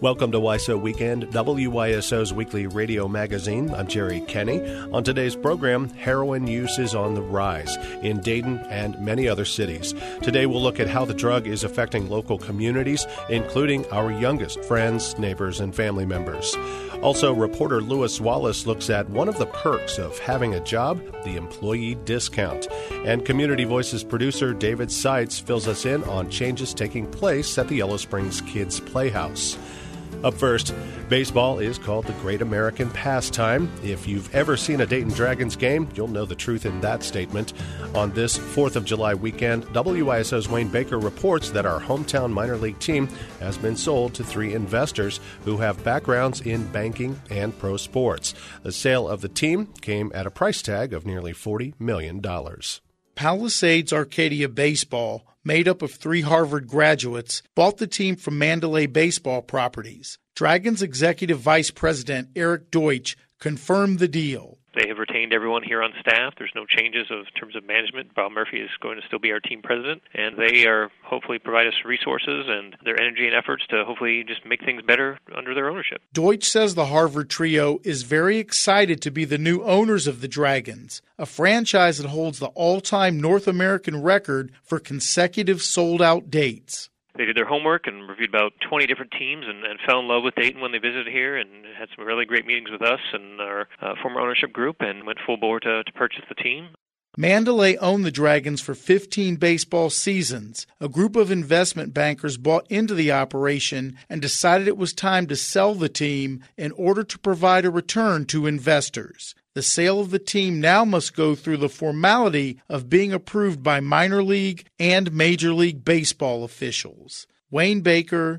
Welcome to YSO Weekend, WYSO's weekly radio magazine. I'm Jerry Kenny. On today's program, heroin use is on the rise in Dayton and many other cities. Today we'll look at how the drug is affecting local communities, including our youngest friends, neighbors, and family members. Also, reporter Lewis Wallace looks at one of the perks of having a job, the employee discount. And Community Voices producer David Seitz fills us in on changes taking place at the Yellow Springs Kids Playhouse. Up first, baseball is called the great American pastime. If you've ever seen a Dayton Dragons game, you'll know the truth in that statement. On this 4th of July weekend, WYSO's Wayne Baker reports that our hometown minor league team has been sold to 3 investors who have backgrounds in banking and pro sports. The sale of the team came at a price tag of nearly $40 million. Palisades Arcadia Baseball, made up of 3 Harvard graduates, bought the team from Mandalay Baseball Properties. Dragons Executive Vice President Eric Deutsch confirmed the deal. They have retained everyone here on staff. There's no changes in terms of management. Bob Murphy is going to still be our team president, and they are hopefully provide us resources and their energy and efforts to hopefully just make things better under their ownership. Deutsch says the Harvard trio is very excited to be the new owners of the Dragons, a franchise that holds the all-time North American record for consecutive sold-out dates. They did their homework and reviewed about 20 different teams and fell in love with Dayton when they visited here and had some really great meetings with us and our former ownership group and went full bore to purchase the team. Mandalay owned the Dragons for 15 baseball seasons. A group of investment bankers bought into the operation and decided it was time to sell the team in order to provide a return to investors. The sale of the team now must go through the formality of being approved by minor league and Major League Baseball officials. Wayne Baker,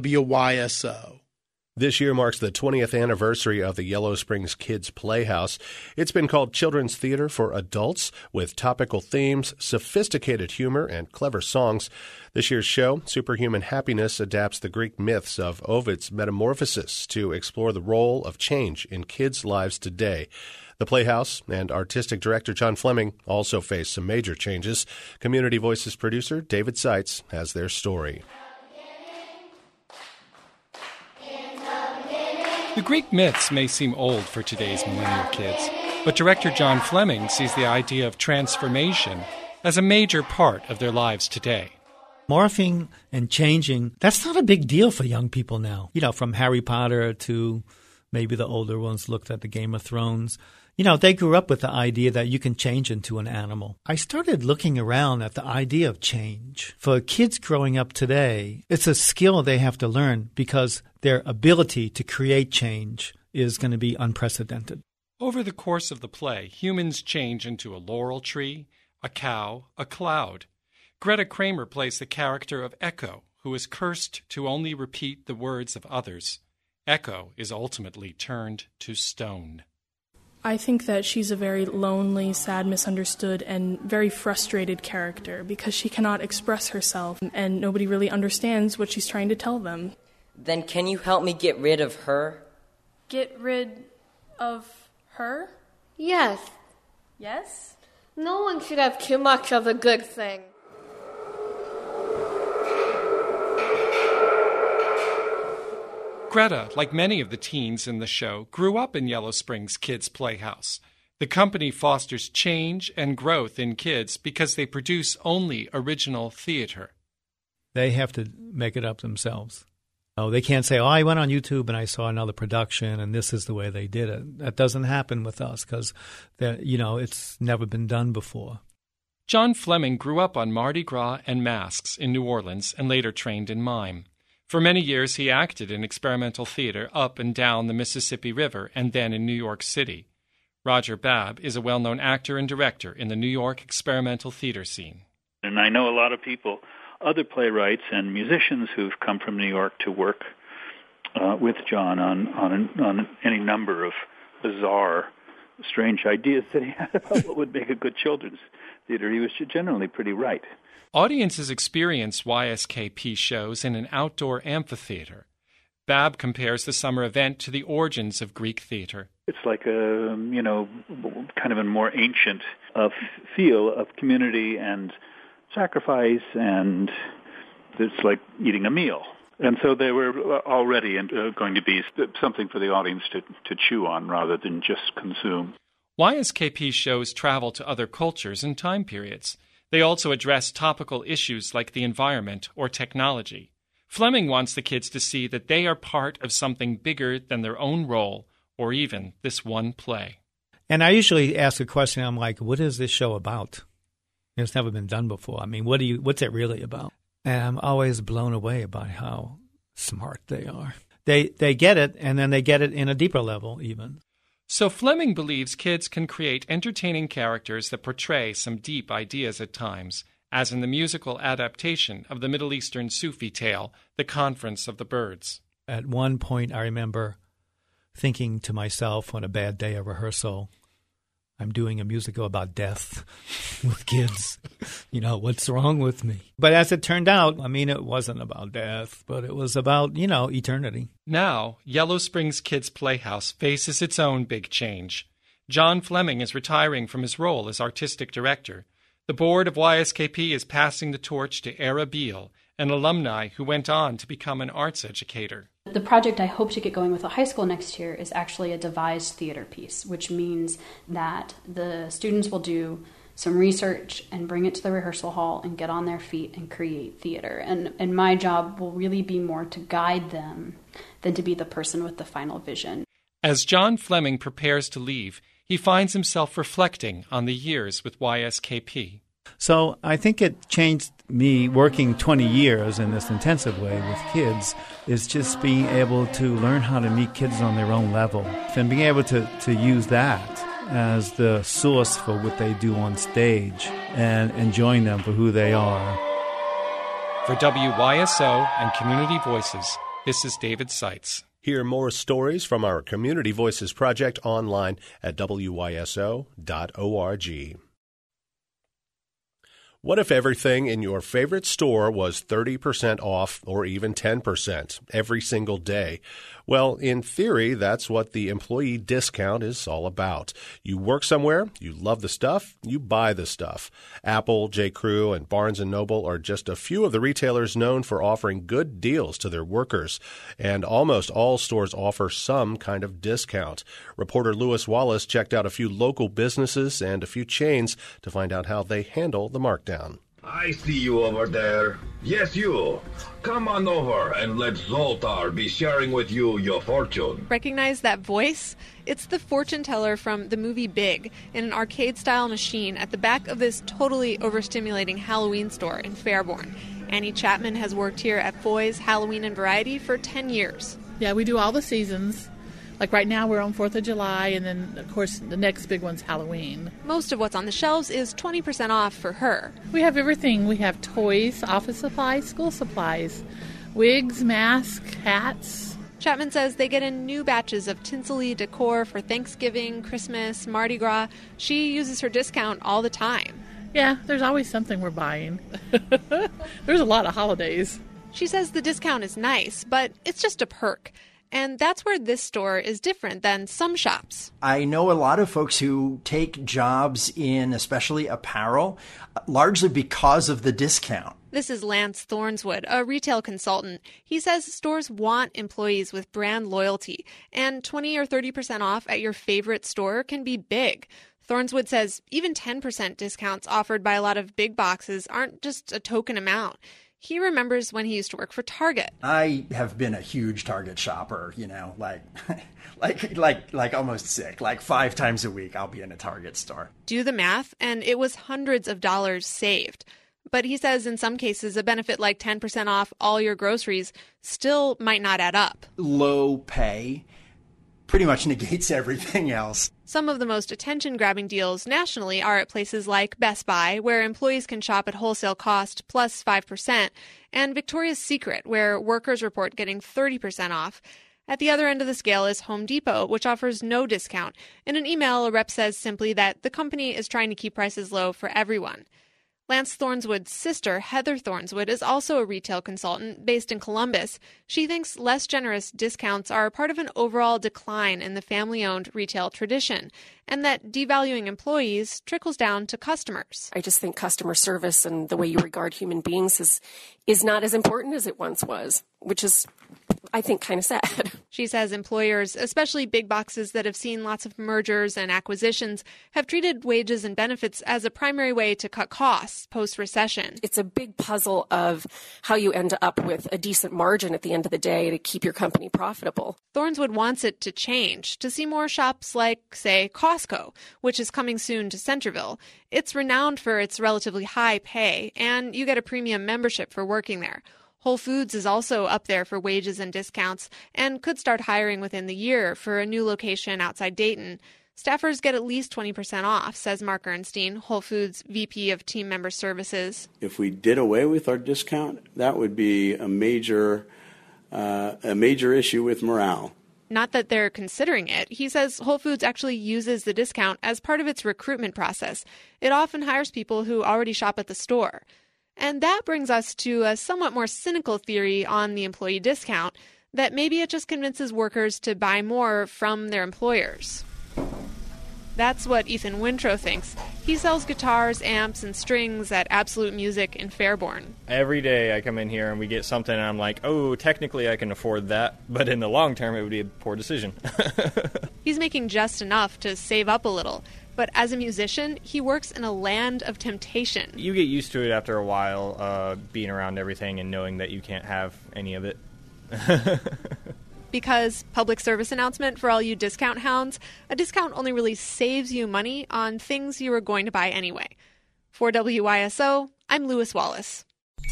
WYSO. This year marks the 20th anniversary of the Yellow Springs Kids Playhouse. It's been called children's theater for adults with topical themes, sophisticated humor, and clever songs. This year's show, Superhuman Happiness, adapts the Greek myths of Ovid's Metamorphosis to explore the role of change in kids' lives today. The Playhouse and artistic director John Fleming also face some major changes. Community Voices producer David Seitz has their story. The Greek myths may seem old for today's millennial kids, but director John Fleming sees the idea of transformation as a major part of their lives today. Morphing and changing, that's not a big deal for young people now. From Harry Potter to maybe the older ones looked at the Game of Thrones. They grew up with the idea that you can change into an animal. I started looking around at the idea of change. For kids growing up today, it's a skill they have to learn because their ability to create change is going to be unprecedented. Over the course of the play, humans change into a laurel tree, a cow, a cloud. Greta Kramer plays the character of Echo, who is cursed to only repeat the words of others. Echo is ultimately turned to stone. I think that she's a very lonely, sad, misunderstood, and very frustrated character because she cannot express herself and nobody really understands what she's trying to tell them. Then can you help me get rid of her? Get rid of her? Yes. Yes? No one should have too much of a good thing. Greta, like many of the teens in the show, grew up in Yellow Springs Kids Playhouse. The company fosters change and growth in kids because they produce only original theater. They have to make it up themselves. They can't say, I went on YouTube and I saw another production and this is the way they did it. That doesn't happen with us because, it's never been done before. John Fleming grew up on Mardi Gras and masks in New Orleans and later trained in mime. For many years, he acted in experimental theater up and down the Mississippi River and then in New York City. Roger Babb is a well-known actor and director in the New York experimental theater scene. And I know a lot of people, other playwrights and musicians who've come from New York to work with John on any number of bizarre, strange ideas that he had about what would make a good children's theater. He was generally pretty right. Audiences experience YSKP shows in an outdoor amphitheater. Babb compares the summer event to the origins of Greek theater. It's like a, kind of a more ancient feel of community and sacrifice, and it's like eating a meal. And so they were already going to be something for the audience to chew on rather than just consume. YSKP shows travel to other cultures and time periods. They also address topical issues like the environment or technology. Fleming wants the kids to see that they are part of something bigger than their own role or even this one play. And I usually ask a question, I'm like, what is this show about? It's never been done before. I mean, what's it really about? And I'm always blown away by how smart they are. They get it, and then they get it in a deeper level even. So Fleming believes kids can create entertaining characters that portray some deep ideas at times, as in the musical adaptation of the Middle Eastern Sufi tale, The Conference of the Birds. At one point, I remember thinking to myself on a bad day of rehearsal, I'm doing a musical about death with kids. What's wrong with me? But as it turned out, I mean, it wasn't about death, but it was about, eternity. Now, Yellow Springs Kids Playhouse faces its own big change. John Fleming is retiring from his role as artistic director. The board of YSKP is passing the torch to Era Beal, an alumni who went on to become an arts educator. The project I hope to get going with the high school next year is actually a devised theater piece, which means that the students will do some research and bring it to the rehearsal hall and get on their feet and create theater. And my job will really be more to guide them than to be the person with the final vision. As John Fleming prepares to leave, he finds himself reflecting on the years with YSKP. So I think it changed me working 20 years in this intensive way with kids is just being able to learn how to meet kids on their own level and being able to use that as the source for what they do on stage and enjoying them for who they are. For WYSO and Community Voices, this is David Seitz. Hear more stories from our Community Voices project online at wyso.org. What if everything in your favorite store was 30% off or even 10% every single day? Well, in theory, that's what the employee discount is all about. You work somewhere, you love the stuff, you buy the stuff. Apple, J.Crew, and Barnes & Noble are just a few of the retailers known for offering good deals to their workers. And almost all stores offer some kind of discount. Reporter Lewis Wallace checked out a few local businesses and a few chains to find out how they handle the markdown. I see you over there. Yes, you. Come on over and let Zoltar be sharing with you your fortune. Recognize that voice? It's the fortune teller from the movie Big in an arcade-style machine at the back of this totally overstimulating Halloween store in Fairborn. Annie Chapman has worked here at Foy's Halloween and Variety for 10 years. Yeah, we do all the seasons. Like right now we're on 4th of July, and then, of course, the next big one's Halloween. Most of what's on the shelves is 20% off for her. We have everything. We have toys, office supplies, school supplies, wigs, masks, hats. Chapman says they get in new batches of tinsel-y decor for Thanksgiving, Christmas, Mardi Gras. She uses her discount all the time. Yeah, there's always something we're buying. There's a lot of holidays. She says the discount is nice, but it's just a perk. And that's where this store is different than some shops. I know a lot of folks who take jobs in especially apparel, largely because of the discount. This is Lance Thornswood, a retail consultant. He says stores want employees with brand loyalty, and 20 or 30% off at your favorite store can be big. Thornswood says even 10% discounts offered by a lot of big boxes aren't just a token amount. He remembers when he used to work for Target. I have been a huge Target shopper, like almost sick. Like 5 times a week I'll be in a Target store. Do the math, and it was hundreds of dollars saved. But he says in some cases a benefit like 10% off all your groceries still might not add up. Low pay pretty much negates everything else. Some of the most attention-grabbing deals nationally are at places like Best Buy, where employees can shop at wholesale cost plus 5%, and Victoria's Secret, where workers report getting 30% off. At the other end of the scale is Home Depot, which offers no discount. In an email, a rep says simply that the company is trying to keep prices low for everyone. Lance Thornswood's sister, Heather Thornswood, is also a retail consultant based in Columbus. She thinks less generous discounts are part of an overall decline in the family-owned retail tradition, and that devaluing employees trickles down to customers. I just think customer service and the way you regard human beings is not as important as it once was, which is, I think, kind of sad. She says employers, especially big boxes that have seen lots of mergers and acquisitions, have treated wages and benefits as a primary way to cut costs post-recession. It's a big puzzle of how you end up with a decent margin at the end of the day to keep your company profitable. Thornswood wants it to change, to see more shops like, say, Costco, which is coming soon to Centerville. It's renowned for its relatively high pay, and you get a premium membership for working there. Whole Foods is also up there for wages and discounts and could start hiring within the year for a new location outside Dayton. Staffers get at least 20% off, says Mark Ernstein, Whole Foods VP of Team Member Services. If we did away with our discount, that would be a major issue with morale. Not that they're considering it. He says Whole Foods actually uses the discount as part of its recruitment process. It often hires people who already shop at the store. And that brings us to a somewhat more cynical theory on the employee discount, that maybe it just convinces workers to buy more from their employers. That's what Ethan Wintro thinks. He sells guitars, amps, and strings at Absolute Music in Fairborn. Every day I come in here and we get something and I'm like, oh, technically I can afford that, but in the long term it would be a poor decision. He's making just enough to save up a little. But as a musician, he works in a land of temptation. You get used to it after a while, being around everything and knowing that you can't have any of it. Because, public service announcement for all you discount hounds, a discount only really saves you money on things you were going to buy anyway. For WYSO, I'm Lewis Wallace.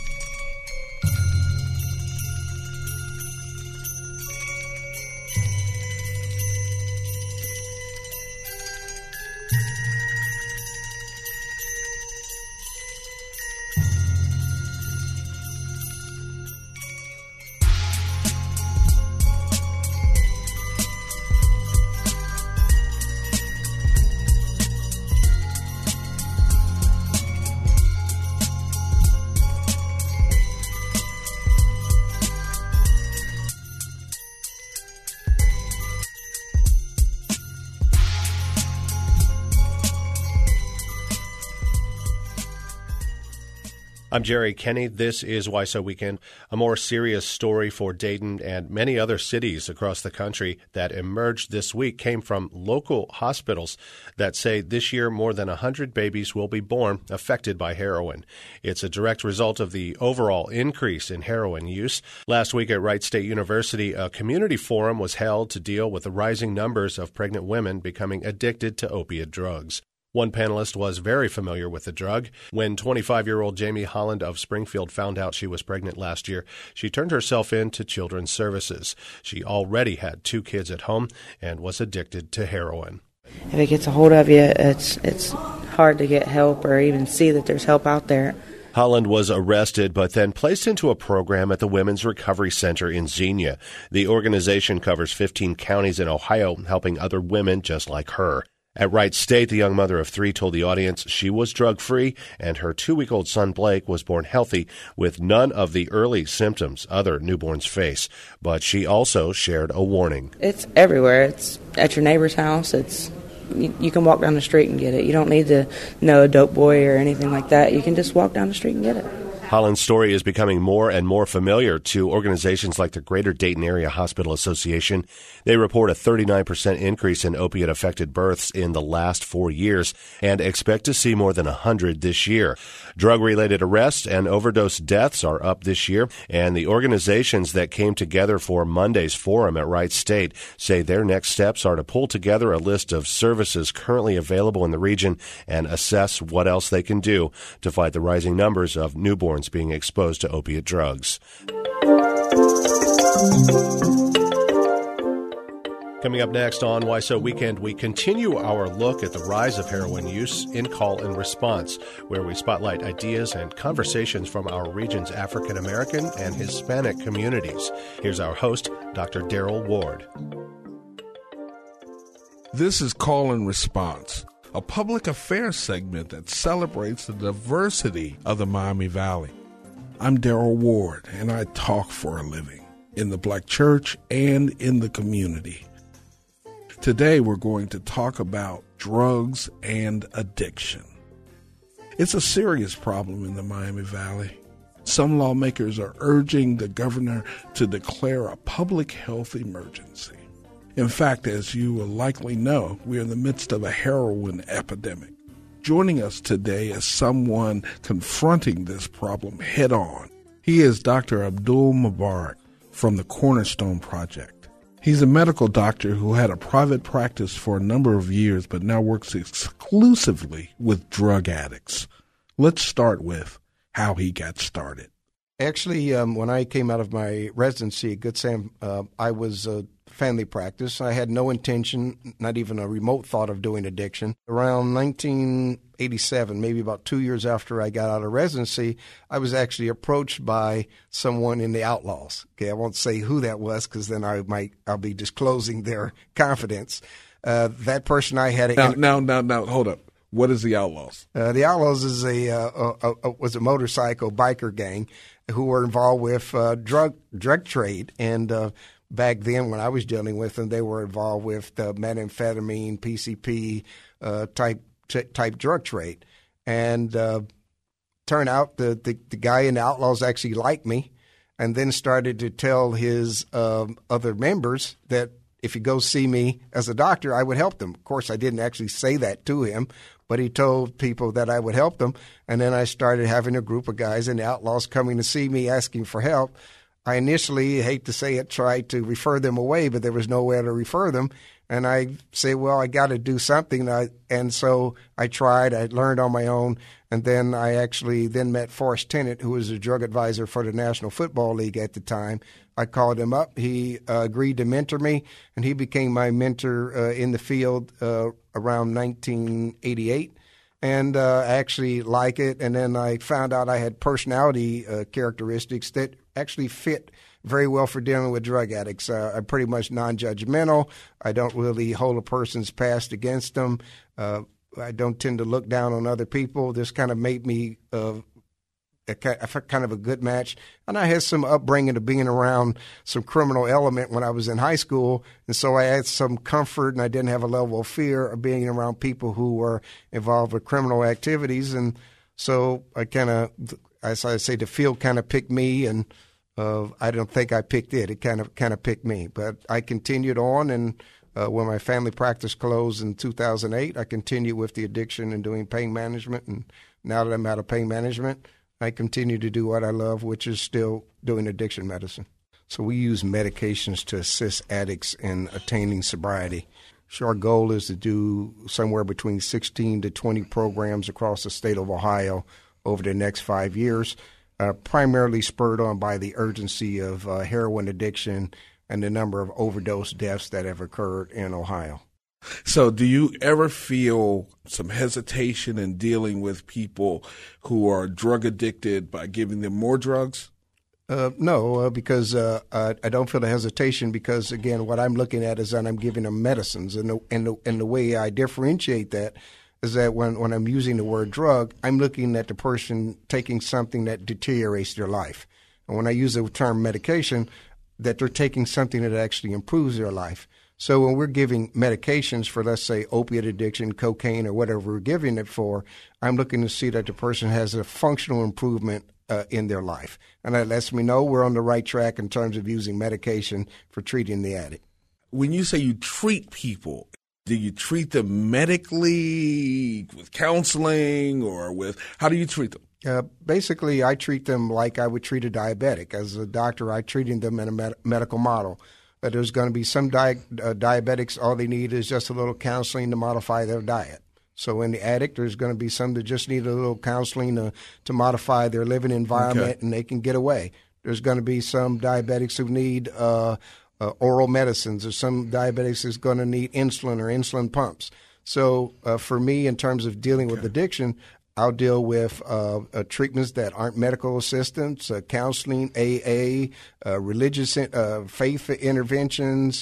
I'm Jerry Kenny. This is WYSO Weekend, a more serious story for Dayton and many other cities across the country that emerged this week came from local hospitals that say this year more than 100 babies will be born affected by heroin. It's a direct result of the overall increase in heroin use. Last week at Wright State University, a community forum was held to deal with the rising numbers of pregnant women becoming addicted to opiate drugs. One panelist was very familiar with the drug. When 25-year-old Jamie Holland of Springfield found out she was pregnant last year, she turned herself in to Children's Services. She already had 2 kids at home and was addicted to heroin. If it gets a hold of you, it's hard to get help or even see that there's help out there. Holland was arrested but then placed into a program at the Women's Recovery Center in Xenia. The organization covers 15 counties in Ohio, helping other women just like her. At Wright State, the young mother of 3 told the audience she was drug-free and her 2-week-old son Blake was born healthy with none of the early symptoms other newborns face. But she also shared a warning. It's everywhere. It's at your neighbor's house. You can walk down the street and get it. You don't need to know a dope boy or anything like that. You can just walk down the street and get it. Holland's story is becoming more and more familiar to organizations like the Greater Dayton Area Hospital Association. They report a 39% increase in opiate-affected births in the last 4 years and expect to see more than 100 this year. Drug-related arrests and overdose deaths are up this year, and the organizations that came together for Monday's forum at Wright State say their next steps are to pull together a list of services currently available in the region and assess what else they can do to fight the rising numbers of newborns being exposed to opiate drugs. Coming up next on WYSO Weekend, we continue our look at the rise of heroin use in Call and Response, where we spotlight ideas and conversations from our region's African American and Hispanic communities. Here's our host, Dr. Daryl Ward. This is Call and Response, a public affairs segment that celebrates the diversity of the Miami Valley. I'm Daryl Ward, and I talk for a living in the Black church and in the community. Today, we're going to talk about drugs and addiction. It's a serious problem in the Miami Valley. Some lawmakers are urging the governor to declare a public health emergency. In fact, as you will likely know, we're in the midst of a heroin epidemic. Joining us today is someone confronting this problem head on. He is Dr. Abdul Mubarak from the Cornerstone Project. He's a medical doctor who had a private practice for a number of years, but now works exclusively with drug addicts. Let's start with how he got started. Actually, when I came out of my residency at Good Sam, I was a family practice. I had no intention, not even a remote thought of doing addiction. Around 1987, maybe about 2 years after I got out of residency, I was actually approached by someone in the Outlaws. Okay, I won't say who that was because then I'll be disclosing their confidence. That person I had Now, hold up. What is the Outlaws? The Outlaws is was a motorcycle biker gang who were involved with drug trade, and back then when I was dealing with them, they were involved with methamphetamine, PCP type drug trade. And turned out the guy in the Outlaws actually liked me, and then started to tell his other members that if he goes see me as a doctor, I would help them. Of course, I didn't actually say that to him, but he told people that I would help them. And then I started having a group of guys in the Outlaws coming to see me asking for help. I initially, hate to say it, tried to refer them away, but there was nowhere to refer them. And I said, well, I got to do something. And so I tried. I learned on my own. And then I actually met Forrest Tennant, who was a drug advisor for the National Football League at the time. I called him up. He agreed to mentor me, and he became my mentor in the field around 1988. And I actually like it. And then I found out I had personality characteristics that actually fit very well for dealing with drug addicts. I'm pretty much non-judgmental. I don't really hold a person's past against them. I don't tend to look down on other people. This kind of made me kind of a good match. And I had some upbringing of being around some criminal element when I was in high school. And so I had some comfort, and I didn't have a level of fear of being around people who were involved with criminal activities. And so I kind of, as I say, the field kind of picked me, and I don't think I picked it. It kind of picked me. But I continued on, and when my family practice closed in 2008, I continued with the addiction and doing pain management. And now that I'm out of pain management, I continue to do what I love, which is still doing addiction medicine. So we use medications to assist addicts in attaining sobriety. So our goal is to do somewhere between 16 to 20 programs across the state of Ohio over the next 5 years, primarily spurred on by the urgency of heroin addiction and the number of overdose deaths that have occurred in Ohio. So do you ever feel some hesitation in dealing with people who are drug addicted by giving them more drugs? No, because I don't feel the hesitation because, again, what I'm looking at is that I'm giving them medicines. And the way I differentiate that is that when I'm using the word drug, I'm looking at the person taking something that deteriorates their life. And when I use the term medication, that they're taking something that actually improves their life. So when we're giving medications for, let's say, opiate addiction, cocaine, or whatever we're giving it for, I'm looking to see that the person has a functional improvement in their life. And that lets me know we're on the right track in terms of using medication for treating the addict. When you say you treat people, do you treat them medically, with counseling, or with – how do you treat them? Basically, I treat them like I would treat a diabetic. As a doctor, I'm treating them in a medical model. There's going to be some diabetics, all they need is just a little counseling to modify their diet. So in the addict, there's going to be some that just need a little counseling to modify their living environment, and they can get away. There's going to be some diabetics who need oral medicines, or some diabetics who's going to need insulin or insulin pumps. So for me, in terms of dealing with addiction, I'll deal with treatments that aren't medical assistance, counseling, AA, religious faith interventions,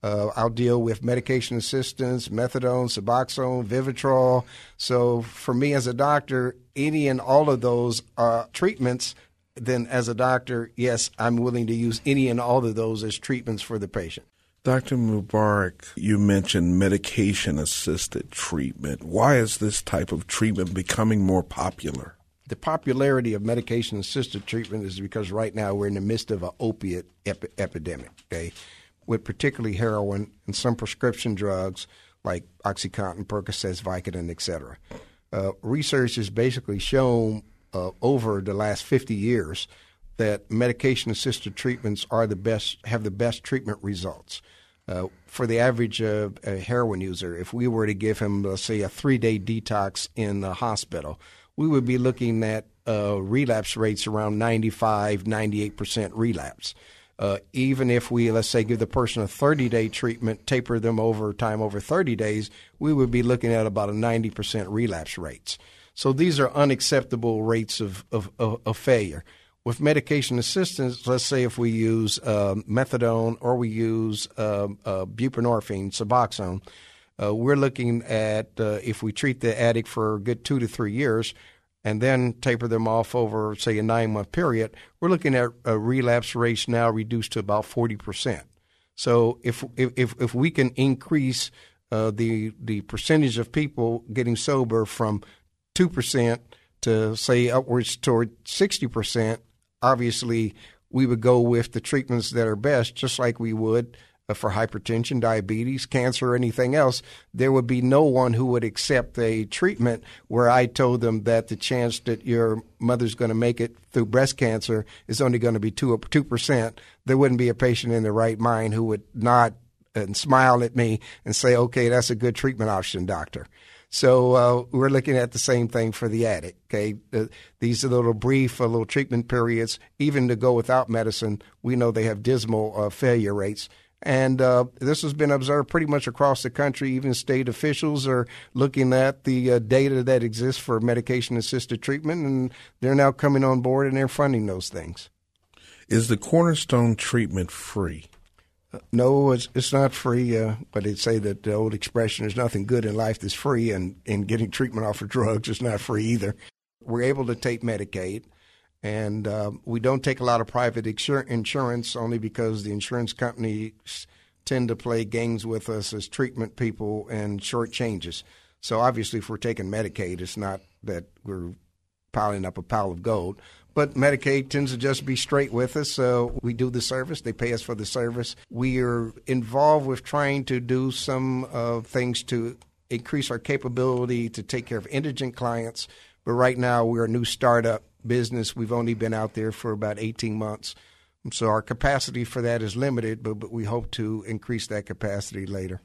I'll deal with medication assistance, methadone, Suboxone, Vivitrol. So for me as a doctor, any and all of those treatments, then as a doctor, yes, I'm willing to use any and all of those as treatments for the patient. Dr. Mubarak, you mentioned medication-assisted treatment. Why is this type of treatment becoming more popular? The popularity of medication-assisted treatment is because right now we're in the midst of an opiate epidemic, okay, with particularly heroin and some prescription drugs like OxyContin, Percocet, Vicodin, et cetera. Research has basically shown over the last 50 years that medication-assisted treatments have the best treatment results. For the average heroin user, if we were to give him, let's say, a 3-day detox in the hospital, we would be looking at relapse rates around 95, 98% relapse. Even if we, let's say, give the person a 30-day treatment, taper them over time over 30 days, we would be looking at about a 90% relapse rates. So these are unacceptable rates of failure. With medication assistance, let's say if we use methadone or we use buprenorphine, Suboxone, we're looking at if we treat the addict for a good 2 to 3 years and then taper them off over, say, a 9-month period, we're looking at relapse rates now reduced to about 40%. So if we can increase the percentage of people getting sober from 2% to, say, upwards toward 60%, obviously we would go with the treatments that are best, just like we would for hypertension, diabetes, cancer, or anything else. There would be no one who would accept a treatment where I told them that the chance that your mother's going to make it through breast cancer is only going to be 2%. There wouldn't be a patient in their right mind who would nod and smile at me and say, okay, that's a good treatment option, doctor. So we're looking at the same thing for the addict. Okay, these are little brief, little treatment periods. Even to go without medicine, we know they have dismal failure rates. And this has been observed pretty much across the country. Even state officials are looking at the data that exists for medication-assisted treatment, and they're now coming on board and they're funding those things. Is the Cornerstone treatment free? No, it's not free, but they'd say that the old expression, there's nothing good in life that's free, and getting treatment off of drugs is not free either. We're able to take Medicaid, and we don't take a lot of private insurance only because the insurance companies tend to play games with us as treatment people and short changes. So obviously if we're taking Medicaid, it's not that we're piling up a pile of gold. But Medicaid tends to just be straight with us. So we do the service. They pay us for the service. We are involved with trying to do some things to increase our capability to take care of indigent clients. But right now we're a new startup business. We've only been out there for about 18 months. So our capacity for that is limited, but we hope to increase that capacity later.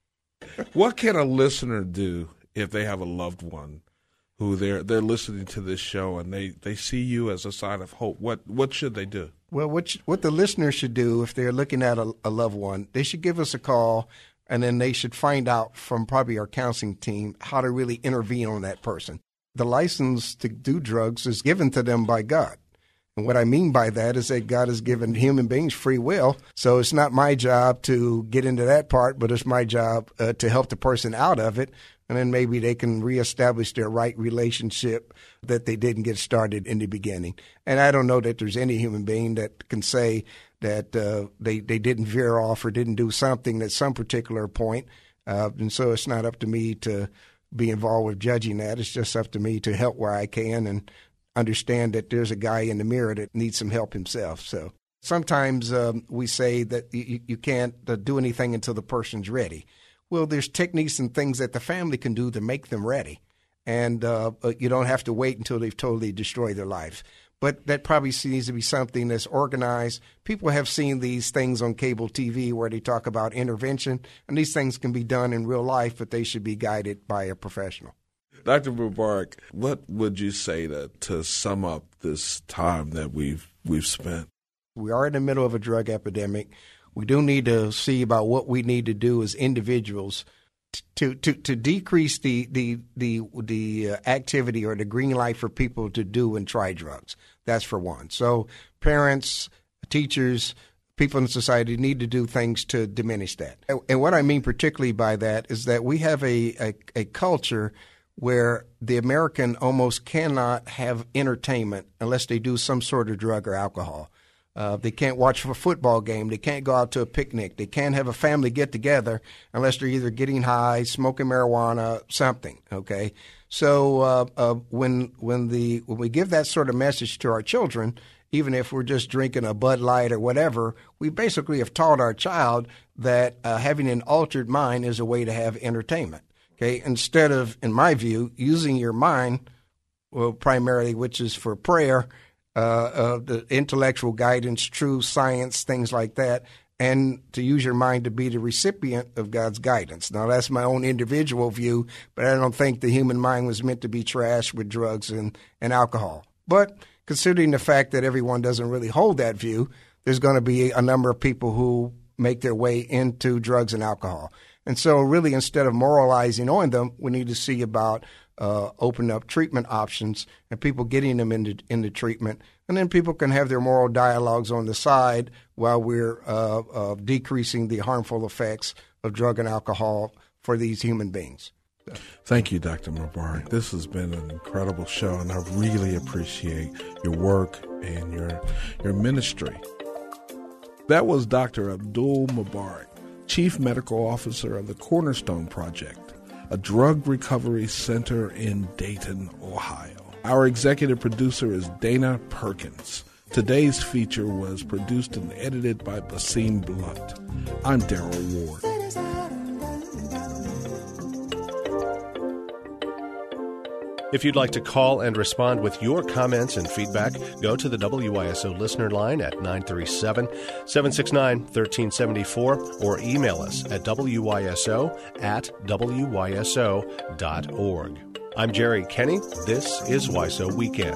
What can a listener do if they have a loved one who they're listening to this show and they see you as a sign of hope? What should they do? Well, what the listener should do if they're looking at a loved one, they should give us a call, and then they should find out from probably our counseling team how to really intervene on that person. The license to do drugs is given to them by God. And what I mean by that is that God has given human beings free will. So it's not my job to get into that part, but it's my job to help the person out of it. And then maybe they can reestablish their right relationship that they didn't get started in the beginning. And I don't know that there's any human being that can say that they didn't veer off or didn't do something at some particular point. And so it's not up to me to be involved with judging that. It's just up to me to help where I can and understand that there's a guy in the mirror that needs some help himself. So sometimes we say that you can't do anything until the person's ready. Well, there's techniques and things that the family can do to make them ready. And you don't have to wait until they've totally destroyed their lives. But that probably needs to be something that's organized. People have seen these things on cable TV where they talk about intervention, and these things can be done in real life, but they should be guided by a professional. Dr. Mubarak, what would you say to sum up this time that we've spent? We are in the middle of a drug epidemic. We do need to see about what we need to do as individuals to decrease the activity or the green light for people to do and try drugs. That's for one. So parents, teachers, people in society need to do things to diminish that. And what I mean particularly by that is that we have a culture where the American almost cannot have entertainment unless they do some sort of drug or alcohol. They can't watch a football game. They can't go out to a picnic. They can't have a family get-together unless they're either getting high, smoking marijuana, something, okay? So when we give that sort of message to our children, even if we're just drinking a Bud Light or whatever, we basically have taught our child that having an altered mind is a way to have entertainment. Okay, instead of, in my view, using your mind, primarily, which is for prayer, the intellectual guidance, true science, things like that, and to use your mind to be the recipient of God's guidance. Now, that's my own individual view, but I don't think the human mind was meant to be trashed with drugs and alcohol. But considering the fact that everyone doesn't really hold that view, there's going to be a number of people who make their way into drugs and alcohol. And so really, instead of moralizing on them, we need to see about opening up treatment options and people getting them into treatment. And then people can have their moral dialogues on the side while we're decreasing the harmful effects of drug and alcohol for these human beings. Thank you, Dr. Mubarak. This has been an incredible show, and I really appreciate your work and your ministry. That was Dr. Abdul Mubarak, Chief Medical Officer of the Cornerstone Project, a drug recovery center in Dayton, Ohio. Our executive producer is Dana Perkins. Today's feature was produced and edited by Basim Blunt. I'm Daryl Ward. If you'd like to call and respond with your comments and feedback, go to the WYSO listener line at 937-769-1374 or email us at wyso@wyso.org. I'm Jerry Kenny. This is WYSO Weekend.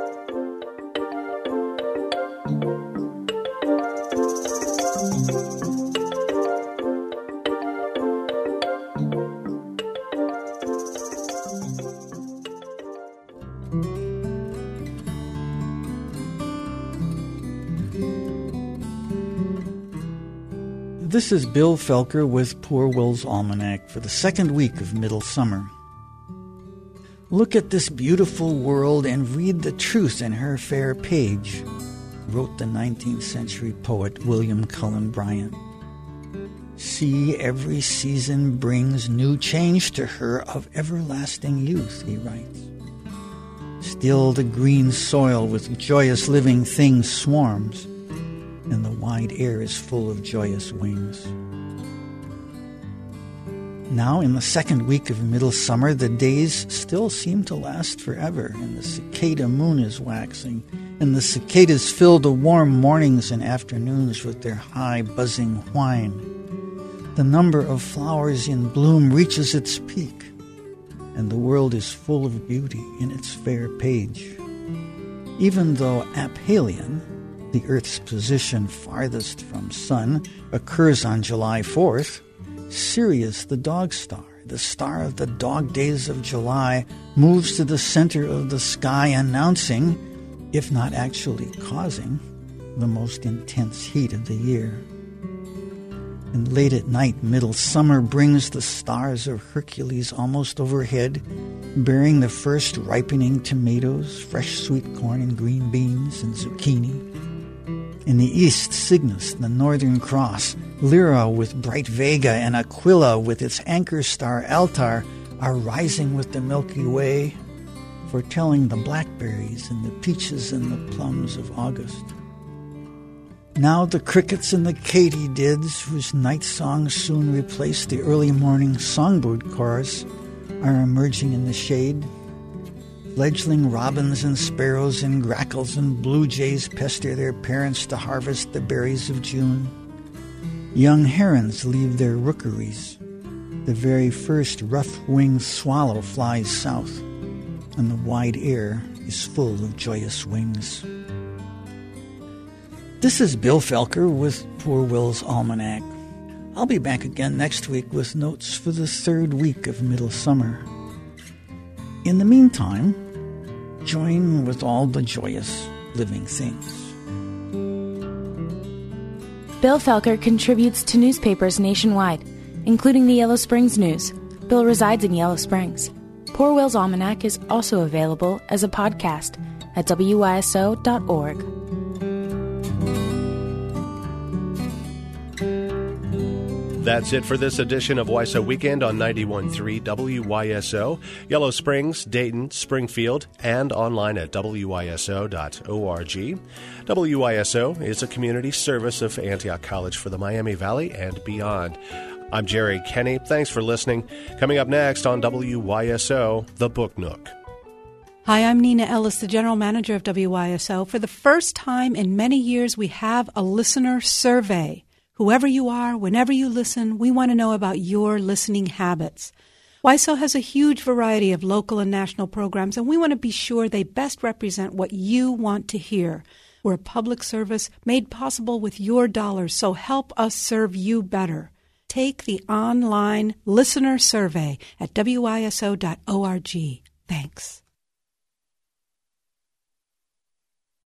This is Bill Felker with Poor Will's Almanac for the second week of middle summer. Look at this beautiful world and read the truth in her fair page, wrote the 19th century poet William Cullen Bryant. See, every season brings new change to her of everlasting youth, he writes. Still the green soil with joyous living things swarms, and the wide air is full of joyous wings. Now, in the second week of middle summer, the days still seem to last forever, and the cicada moon is waxing, and the cicadas fill the warm mornings and afternoons with their high, buzzing whine. The number of flowers in bloom reaches its peak, and the world is full of beauty in its fair page. Even though aphelion, the Earth's position farthest from sun, occurs on July 4th, Sirius, the dog star, the star of the dog days of July, moves to the center of the sky, announcing, if not actually causing, the most intense heat of the year. And late at night, middle summer brings the stars of Hercules almost overhead, bearing the first ripening tomatoes, fresh sweet corn and green beans and zucchini. In the east, Cygnus, the northern cross, Lyra with bright Vega, and Aquila with its anchor star Altar are rising with the Milky Way, foretelling the blackberries and the peaches and the plums of August. Now the crickets and the katydids, whose night songs soon replace the early morning songbird chorus, are emerging in the shade. Fledgling robins and sparrows and grackles and blue jays pester their parents to harvest the berries of June. Young herons leave their rookeries. The very first rough-winged swallow flies south, and the wide air is full of joyous wings. This is Bill Felker with Poor Will's Almanac. I'll be back again next week with notes for the third week of middle summer. In the meantime, join with all the joyous living things. Bill Felker contributes to newspapers nationwide, including the Yellow Springs News. Bill resides in Yellow Springs. Poor Will's Almanac is also available as a podcast at wyso.org. That's it for this edition of WYSO Weekend on 91.3 WYSO, Yellow Springs, Dayton, Springfield, and online at wyso.org. WYSO is a community service of Antioch College for the Miami Valley and beyond. I'm Jerry Kenny. Thanks for listening. Coming up next on WYSO, The Book Nook. Hi, I'm Nina Ellis, the General Manager of WYSO. For the first time in many years, we have a listener survey. Whoever you are, whenever you listen, we want to know about your listening habits. WYSO has a huge variety of local and national programs, and we want to be sure they best represent what you want to hear. We're a public service made possible with your dollars, so help us serve you better. Take the online listener survey at wyso.org. Thanks.